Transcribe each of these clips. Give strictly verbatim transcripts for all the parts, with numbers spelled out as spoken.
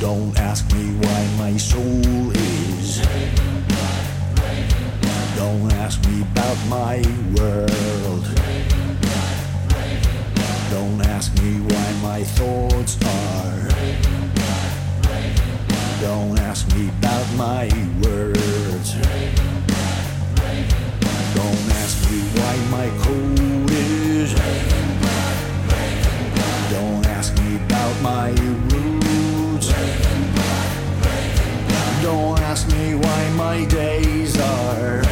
Don't ask me why my soul is. Don't ask me about my world. Don't ask me why my thoughts are. Don't ask me about my words. Don't ask me why my code is. Don't ask me about my roots. Don't ask me why my days are.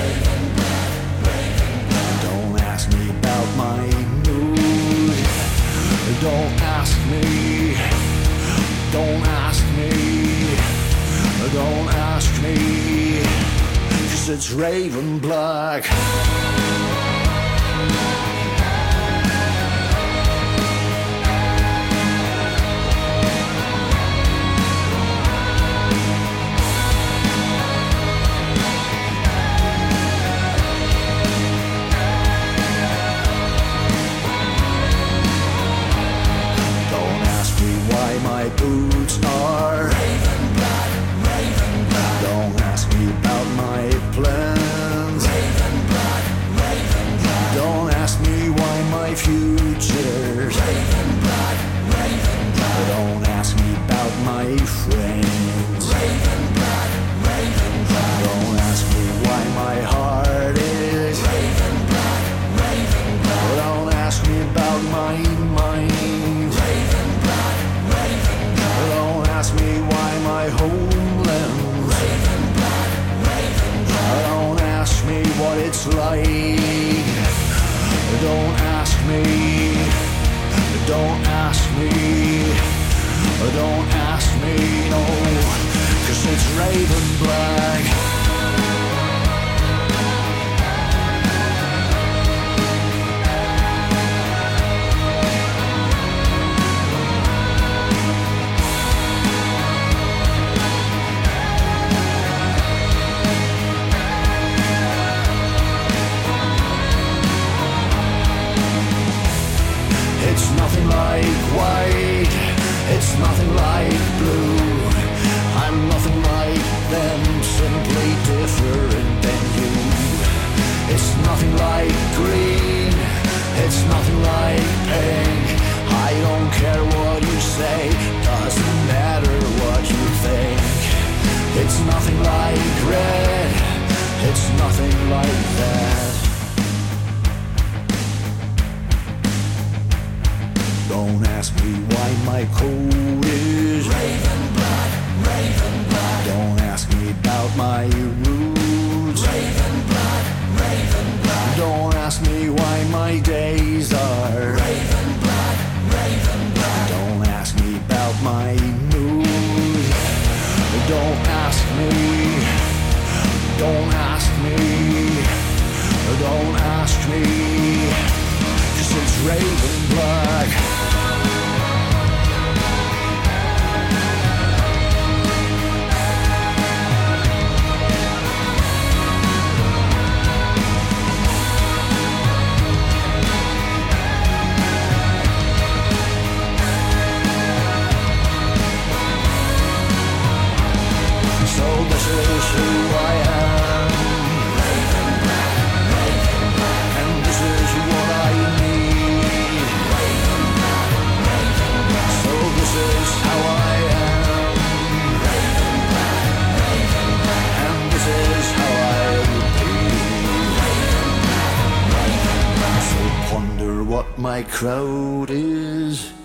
Don't ask me about my mood. Don't ask me. Don't ask me. Don't ask me. 'Cause it's Raven Black. My boots are Raven Black, Raven Black. Don't ask me about my plans. Raven Black, Raven Black. Don't ask me why my future's Raven Black, Raven Black. Don't ask me about my friends. Raven Black, Raven Black. Don't ask me why my heart is Raven Black, Raven Black. Don't ask me about my mind. Raven Black. Don't ask me why my homeland Raven Black, Raven Black. Don't ask me what it's like. Don't ask me. Don't ask me. Don't ask me, no. 'Cause it's Raven Black. It's nothing like white, it's nothing like blue. I'm nothing like them, simply different than you. It's nothing like green, it's nothing like pink. I don't care what you say, doesn't matter what you think. It's nothing like red, it's nothing like that. Don't ask me why my code is Raven Black, Raven Black. Don't ask me about my roots. Raven Black, Raven Black. Don't ask me why my days are Raven Black, Raven Black. Don't ask me about my mood. Don't ask me. Don't ask me. Don't ask me. 'Cause it's Raven Black. So this is who I am. Raven Black, Raven Black. And this is what I need. Raven Black, Raven Black. So this is how I am. Raven Black, Raven Black. And this is how I will be. Raven Black, Raven Black. So ponder what my crowd is.